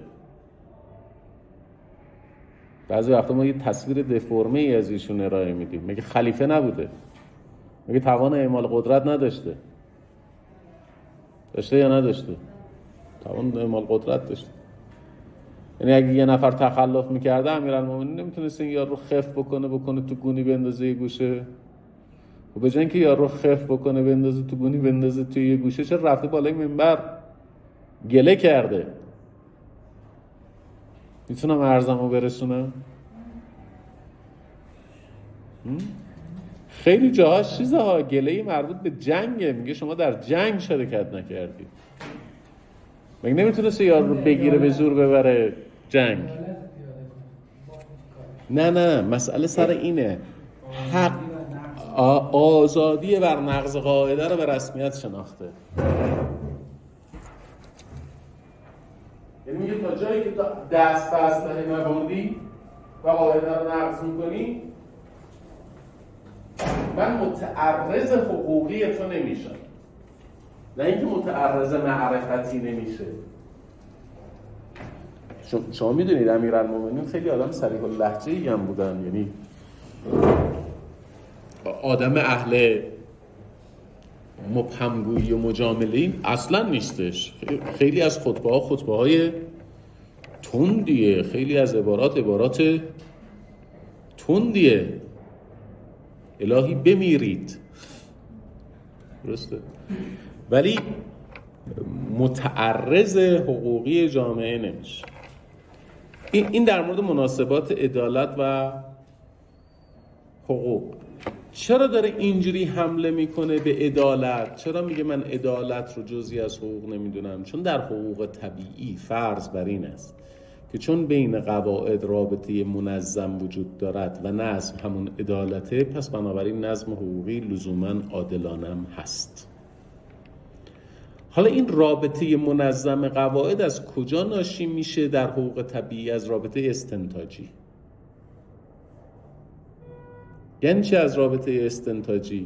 بعضی وقتا ما یه تصویر دفرمه ای از ایشون ارائه میدیم. مگه خلیفه نبوده؟ مگه توان اعمال قدرت نداشته؟ داشته یا نداشته؟ توان اعمال قدرت داشته. یعنی اگه یه نفر تخلف میکرده امیرالمومنین نمیتونست این یار رو خف بکنه تو گونی بندازه یه گوشه؟ و به جای اینکه یار رو خف بکنه بندازه تو گونی بندازه توی یه گوشه، چرا رفته بالای منبر گله کرده؟ میتونم عرضمو برسونم؟ خیلی جاهاش چیزها گله‌ای مربوط به جنگه. میگه شما در جنگ شرکت نکردید. مگه نمیتونست یار رو بگیره به زور ببره جنگ؟ نه مسئله سر اینه. حق آزادی بر نقض قاعده رو به رسمیت شناخته. یعنی میگه تا جایی که دست به اسلحه نبردی و قاعده رو نقض میکنی، من متعرض حقوقی تو نمیشم. نه اینکه متعرض معرفتی نمیشه. شما میدونید امیرالمومنین خیلی آدم صریح اللهجه‌ای هم بودن. یعنی آدم اهل مبهمگویی و مجامله اصلا نیستش. خیلی از خطبه های تندیه، خیلی از عبارات تندیه. الهی بمیرید، درسته؟ ولی متعرض حقوقی جامعه نمیشه. این در مورد مناسبات عدالت و حقوق. چرا داره اینجوری حمله میکنه به عدالت؟ چرا میگه من عدالت رو جزئی از حقوق نمیدونم؟ چون در حقوق طبیعی فرض بر این است که چون بین قواعد رابطه منظم وجود دارد و نظم همون عدالته، پس بنابراین نظم حقوقی لزوماً عادلانه هست. حالا این رابطه منظم قواعد از کجا ناشی میشه در حقوق طبیعی؟ از رابطه استنتاجی. یعنی چه از رابطه استنتاجی؟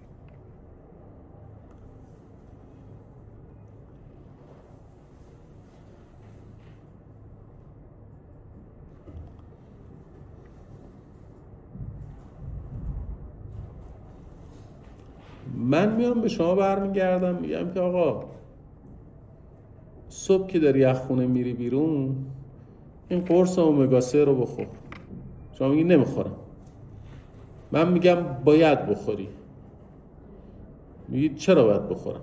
من میام به شما برمیگردم میگم که آقا صبح که داری از خونه میری بیرون این قرص اومگا 3 رو بخور. شما میگی نمیخورم. من میگم باید بخوری. میگی چرا باید بخورم؟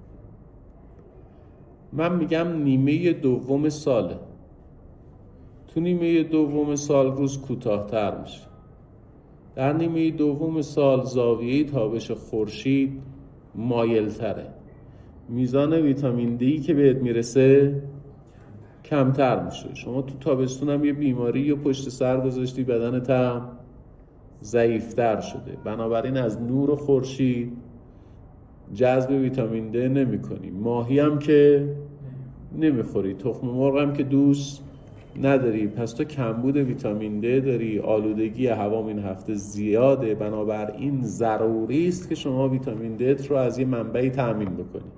من میگم نیمه دوم ساله. تو نیمه دوم سال روز کوتاه‌تر میشه. در نیمه دوم سال زاویه تابش خورشید مایل‌تره. میزان ویتامین دی که بهت میرسه کمتر میشه. شما تو تابستون هم یه بیماری یا پشت سر گذاشتی، بدنت هم ضعیفتر شده. بنابراین از نور خورشید جذب ویتامین دی نمی کنی. ماهی هم که نمیخوری، تخم مرغ هم که دوست نداری، پس تو کمبود ویتامین دی داری. آلودگی هوا این هفته زیاده، بنابراین ضروری است که شما ویتامین دی رو از یه منبعی تأمین بکنی.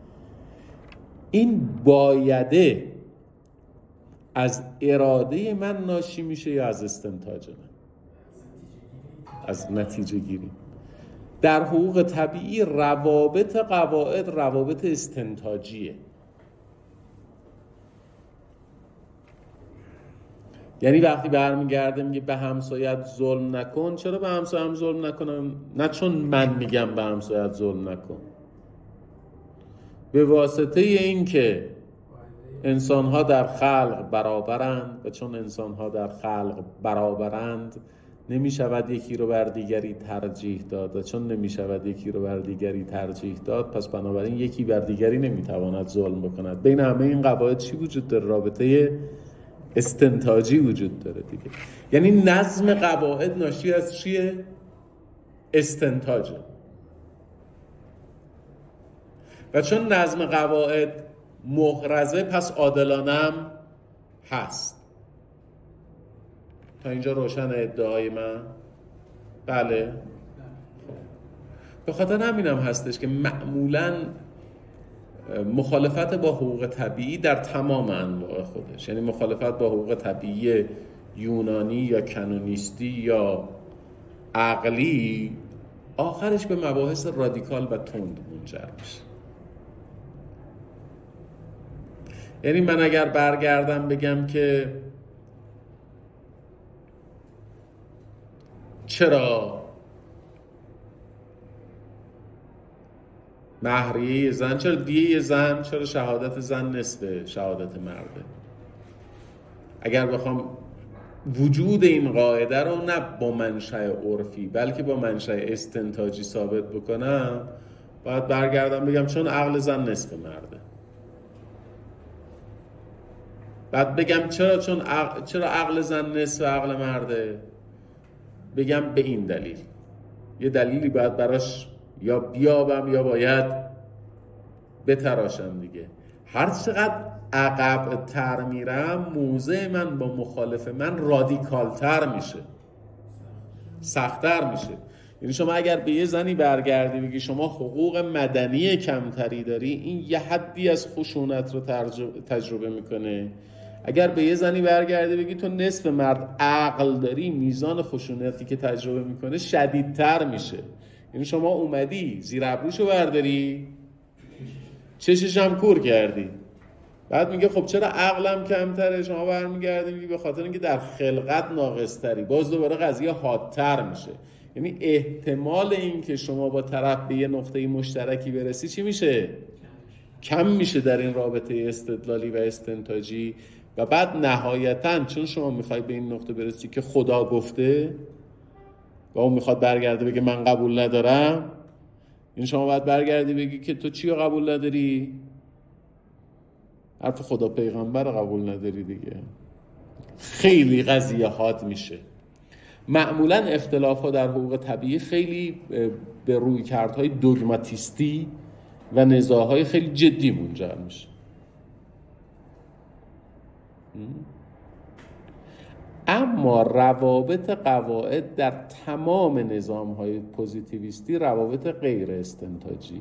این بایده از اراده من ناشی میشه یا از استنتاج من؟ از نتیجه گیری. در حقوق طبیعی روابط قواعد روابط استنتاجیه. یعنی وقتی برمیگرده میگه به همسایت ظلم نکن، چرا به همسایه‌ام ظلم نکنم؟ نه چون من میگم به همسایت ظلم نکن، به واسطه این که انسان‌ها در خلق برابرند و چون انسان‌ها در خلق برابرند نمی‌شود یکی رو بر دیگری ترجیح داد و چون نمی‌شود یکی رو بر دیگری ترجیح داد پس بنابراین یکی بر دیگری نمی‌تواند ظلم بکند. بین همه این قواعد چی وجود داره؟ رابطه استنتاجی وجود داره دیگه. یعنی نظم قواعد ناشی از چیه؟ استنتاجه. و چون نظم قواعد محرزه پس عادلانم هست. تا اینجا روشن ادعای من؟ بله. به خاطر همینم هستش که معمولاً مخالفت با حقوق طبیعی در تمام انواع خودش، یعنی مخالفت با حقوق طبیعی یونانی یا کانونیستی یا عقلی، آخرش به مباحث رادیکال و تند منجر میشه. یعنی من اگر برگردم بگم که چرا مهریه زن، چرا دیه زن، چرا شهادت زن نصف شهادت مرده، اگر بخوام وجود این قاعده رو نه با منشأ عرفی بلکه با منشأ استنتاجی ثابت بکنم، باید برگردم بگم چون عقل زن نصف مرده. بعد بگم چرا عقل زن نصف عقل مرده، بگم به این دلیل. یه دلیلی باید براش یا بیابم یا باید بتراشم دیگه. هر چقدر عقب تر میرم موضع من با مخالف من رادیکال تر میشه، سخت‌تر میشه. یعنی شما اگر به یه زنی برگردی بگی شما حقوق مدنی کمتری داری، این یه حدی از خشونت رو تجربه میکنه. اگر به یه زنی برگردی بگی تو نصف مرد عقل داری، میزان خشونتی که تجربه میکنه شدیدتر میشه. یعنی شما اومدی زیر ابروشو برداری، چشش هم کور کردی، بعد میگه خب چرا عقلم کمتره؟ شما برمیگردی میگی به خاطر اینکه در خلقت ناقصتری. باز دوباره قضیه حادتر میشه. یعنی احتمال این که شما با طرف به یه نقطه مشترکی برسی چی میشه؟ کم میشه در این رابطه استدلالی و استنتاجی. و بعد نهایتاً چون شما میخوای به این نقطه برسی که خدا گفته و اون میخواد برگرده بگه من قبول ندارم، این شما باید برگردی بگی که تو چی رو قبول نداری؟ حرف خدا پیغمبر رو قبول نداری دیگه. خیلی قضیه حاد میشه. معمولاً اختلافات در حقوق طبیعی خیلی به رویکردهای دوگماتیستی و نزاعهای خیلی جدی منجر میشه. اما روابط قواعد در تمام نظام‌های پوزیتیویستی روابط غیر استنتاجیه.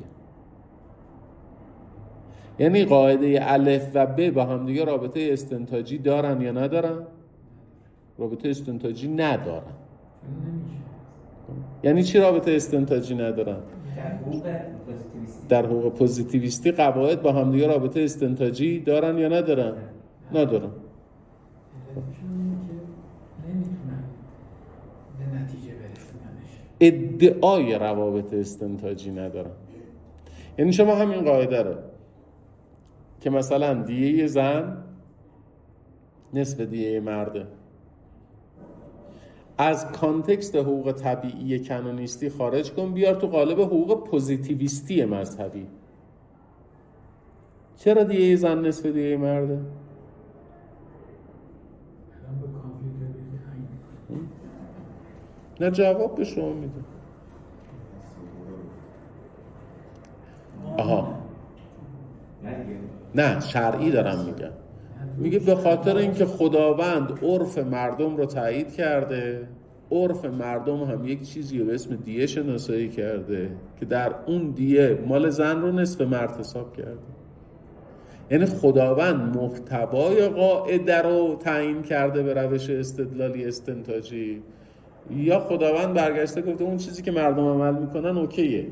یعنی قاعده الف و ب با هم دیگه رابطه استنتاجی دارن یا ندارن؟ رابطه استنتاجی ندارن. یعنی چی رابطه استنتاجی ندارن؟ در حقوق پوزیتیویستی قواعد با هم دیگه رابطه استنتاجی دارن یا ندارن؟ ندارن. ادعای روابط استنتاجی ندارن. یعنی شما همین قاعده رو که مثلا دیه زن نصف دیه مرده از کانتکست حقوق طبیعی کانونیستی خارج کن، بیار تو قالب حقوق پوزیتیویستی مذهبی. چرا دیه زن نصف دیه مرده؟ نه جواب به شما میده. آها نه شرعی دارم میگم. میگه به خاطر اینکه خداوند عرف مردم رو تایید کرده، عرف مردم هم یک چیزی به اسم دیه شناسایی کرده که در اون دیه مال زن رو نصف مرد حساب کرده. یعنی خداوند محتوای قاعده رو تعیین کرده به روش استدلالی استنتاجی، یا خداوند برگشته گفته اون چیزی که مردم عمل میکنن اوکیه.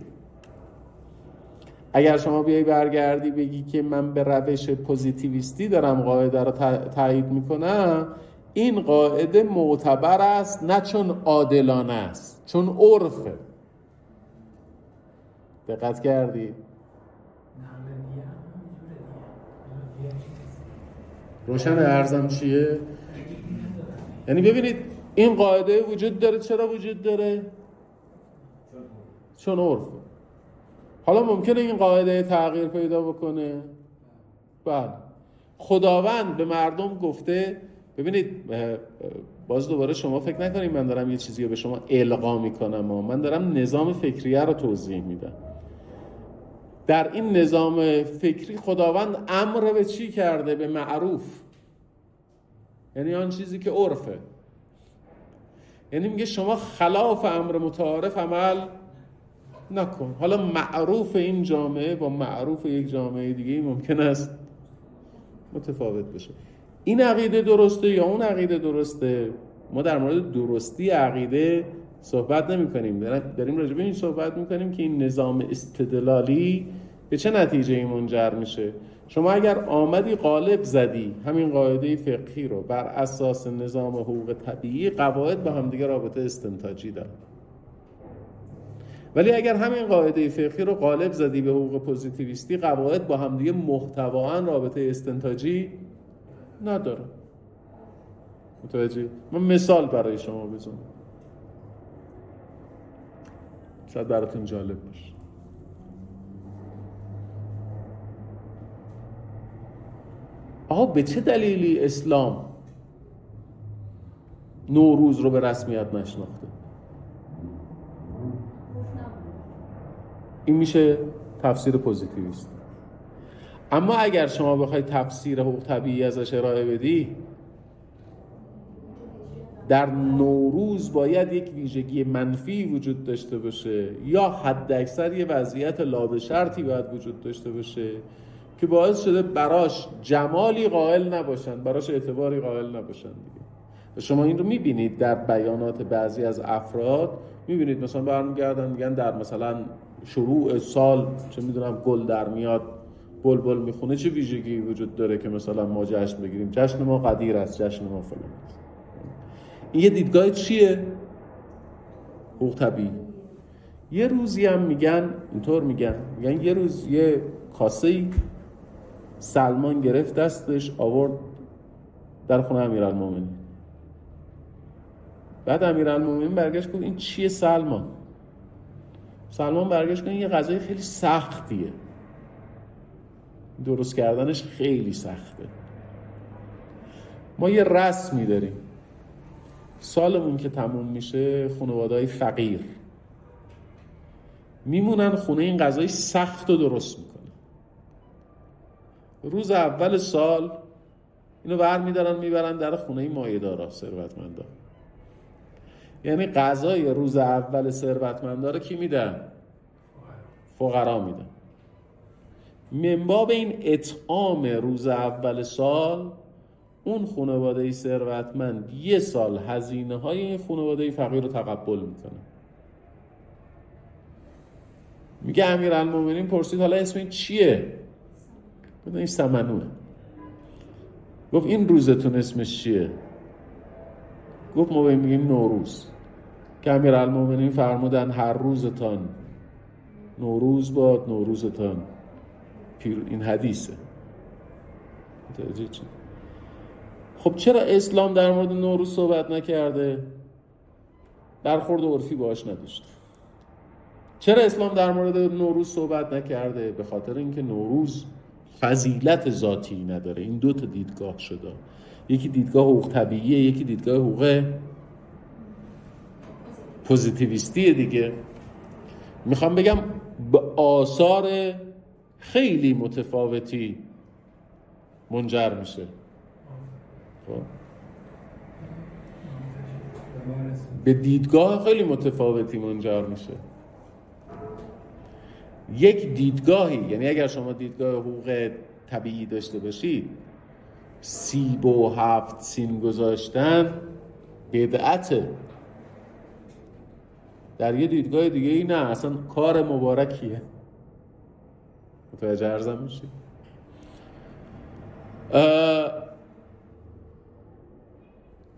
اگر شما بیایی برگردی بگی که من به روش پوزیتیویستی دارم قاعده رو تایید میکنم، این قاعده معتبر است نه چون عادلانه است، چون عرفه. دقت کردی؟ نقل دیگه هم همینجوره دیگه. دیگه چیزی. روشن ارزم چیه؟ یعنی ببینید این قاعده وجود داره. چرا وجود داره؟ چون عرفه. حالا ممکنه این قاعده تغییر پیدا بکنه؟ بله. خداوند به مردم گفته، ببینید باز دوباره شما فکر نکنید من دارم یه چیزی رو به شما القا میکنم، من دارم نظام فکریه رو توضیح میدم. در این نظام فکری خداوند امر به چی کرده؟ به معروف، یعنی آن چیزی که عرفه. یعنی میگه شما خلاف امر متعارف عمل نکن. حالا معروف این جامعه با معروف یک جامعه دیگه ممکن است متفاوت بشه. این عقیده درسته یا اون عقیده درسته؟ ما در مورد درستی عقیده صحبت نمی کنیم، داریم راجع به این صحبت می کنیم که این نظام استدلالی به چه نتیجه‌ای منجر میشه. شما اگر آمدی قالب زدی همین قاعده فقهی رو بر اساس نظام حقوق طبیعی، قواعد با هم دیگه رابطه استنتاجی دارن. ولی اگر همین قاعده فقهی رو قالب زدی به حقوق پوزیتیویستی، قواعد با هم دیگه محتواً رابطه استنتاجی نداره. متوجه؟ من مثال برای شما بزنم شاید براتون جالب باشه. آها به چه دلیلی اسلام نوروز رو به رسمیت نشناخته؟ این میشه تفسیر پوزیتیویست. اما اگر شما بخوای تفسیر حقوق طبیعی ازش ارائه بدی، در نوروز باید یک ویژگی منفی وجود داشته باشه یا حد اکثر یه وضعیت لابشرطی باید وجود داشته باشه که باعث شده براش جمالی قائل نباشن، براش اعتباری قائل نباشن دیگه. و شما این رو میبینید در بیانات بعضی از افراد، میبینید مثلا برمیگردن میگن در مثلا شروع سال چه میدونم گل در میاد، بلبل میخونه، چه ویژگی وجود داره که مثلا ما جشن بگیریم؟ جشن ما قدیر است، جشن ما فلان است. این یه دیدگاه چیه؟ حقوق طبیعی. یه روزی هم میگن اینطور میگن یه روز یه کاسه‌ای سلمان گرفت دستش آورد در خونه امیرالمومنین. بعد امیرالمومنین برگشت گفت این چیه سلمان؟ سلمان برگشت گفت این یه غذای خیلی سختیه، درست کردنش خیلی سخته. ما یه رسمی داریم، سالمون که تموم میشه خانواده‌های فقیر میمونن خونه این غذای سخت رو درست میکنن. روز اول سال اینو برمیدارن میبرن در خونه مایه‌دارا، ثروتمندا. یعنی غذای روز اول ثروتمندا رو کی میدن؟ فقرا میدن. من باب این اطعام روز اول سال، اون خانواده ثروتمند یه سال هزینه های این خانواده فقیر رو تقبل میکنه. میگه امیرالمومنین پرسید حالا اسم این چیه؟ گفت این سمنوه. گفت این روزتون اسمش چیه؟ گفت ما میگیم نوروز. که امیرالمومنین فرمودن هر روزتان نوروز باد، نوروزتان این حدیثه. متوجه چی؟ خب چرا اسلام در مورد نوروز صحبت نکرده؟ برخورد عرفی باهاش نداشته. چرا اسلام در مورد نوروز صحبت نکرده؟ به خاطر اینکه نوروز فضیلت ذاتی نداره. این دو تا دیدگاه شده، یکی دیدگاه حقوق طبیعیه، یکی دیدگاه حقوق پوزیتیویستی دیگه. میخوام بگم به آثار خیلی متفاوتی منجر میشه. به دیدگاه خیلی متفاوتی منجر میشه. یک دیدگاهی، یعنی اگر شما دیدگاه حقوق طبیعی داشته باشید، سیب و 7 سین گذاشتن بدعته. در یه دیدگاه دیگه ای نه، اصلا کار مبارکیه. متوجه عرضم میشید؟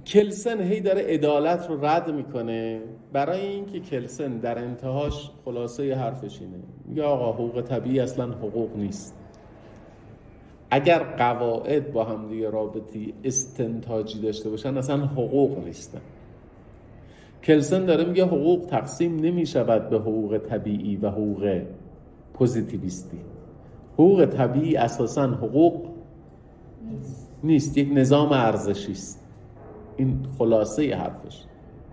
کلسن هی داره عدالت رو رد میکنه برای اینکه کلسن در انتهاش خلاصه حرفش اینه، میگه آقا حقوق طبیعی اصلا حقوق نیست. اگر قواعد با هم دیگه رابطی استنتاجی داشته باشن اصلا حقوق نیستن. کلسن داره میگه حقوق تقسیم نمیشود به حقوق طبیعی و حقوق پوزیتیویستی. حقوق طبیعی اساسا حقوق نیست، یک نظام ارزشی است. این خلاصه حرفش.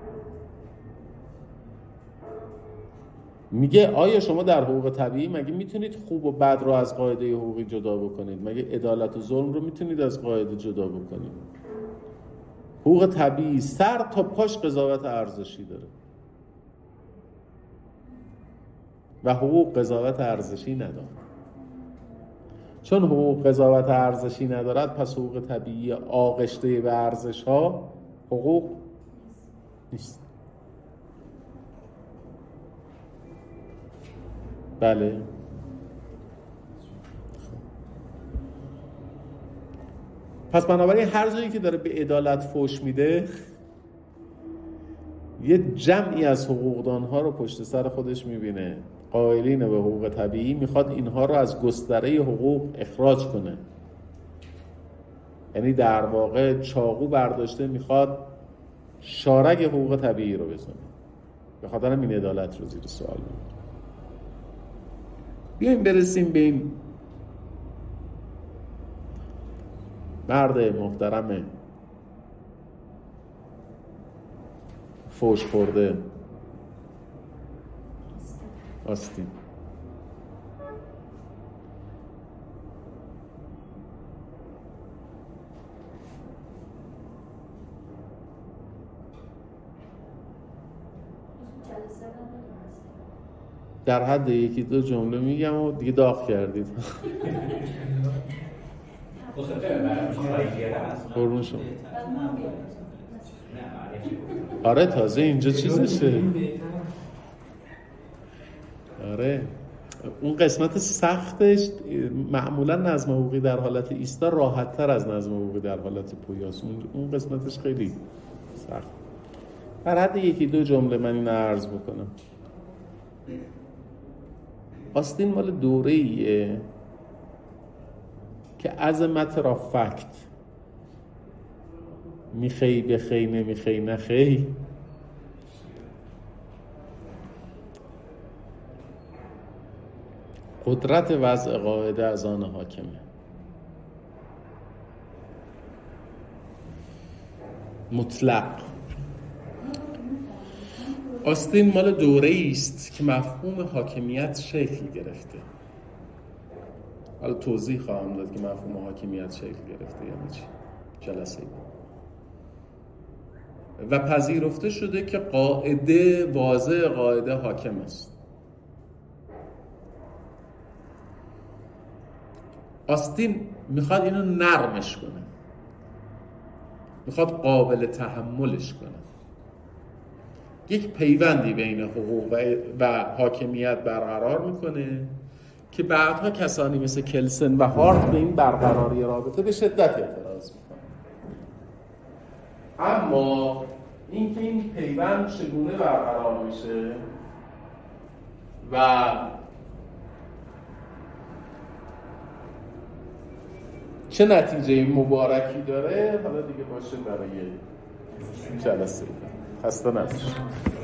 میگه آیا شما در حقوق طبیعی مگه میتونید خوب و بد رو از قاعده حقوقی جدا بکنید؟ مگه عدالت و ظلم رو میتونید از قاعده جدا بکنید؟ حقوق طبیعی سر تا پاش قضاوت ارزشی داره و حقوق قضاوت ارزشی نداره. چون حقوق قضاوت ارزشی ندارد پس حقوق طبیعی آغشته به ارزش ها حقوق نیست. بله. پس بنابراین هر جایی که داره به عدالت فوش میده یه جمعی از حقوقدانها رو پشت سر خودش میبینه، قائلین به حقوق طبیعی، میخواد اینها رو از گستره حقوق اخراج کنه. یعنی در واقع چاقو برداشته میخواد شارگ حقوق طبیعی رو بزنه. به خاطر این عدالت رو زیر سوال میبره. بیایم برسیم به این مرد محترم فوش خورده آستین. در حد یکی دو جمله میگم و دیگه داغ کردید. قربون شما. آره تازه اینجا چیزشه. آره اون قسمت سختش معمولا نظم حقوقی در حالت ایستا راحت تر از نظم حقوقی در حالت پویاست. اون قسمتش خیلی سخت. در حد یکی دو جمله من این عرض بکنم. آستین مال دوره ایه که عظمت را فکت میخی بخی نمیخی نخی قدرت وضع قاعده از آن حاکمه. مطلق. آستین مال دوره‌ای است که مفهوم حاکمیت شکل گرفته. حالا توضیح خواهم داد که مفهوم حاکمیت شکل گرفته یعنی چی جلسه و پذیرفته شده که قاعده واضح قاعده حاکم است. آستین میخواد اینو نرمش کنه، میخواد قابل تحملش کنه، یک پیوندی بین حقوق و حاکمیت برقرار میکنه که بعدها کسانی مثل کلسن و هارت به این برقراری رابطه به شدت اعتراض میکنن. اما اینکه این پیوند چگونه برقرار میشه و چه نتیجه مبارکی داره حالا دیگه باشه برای جلسه. خسته نباشید.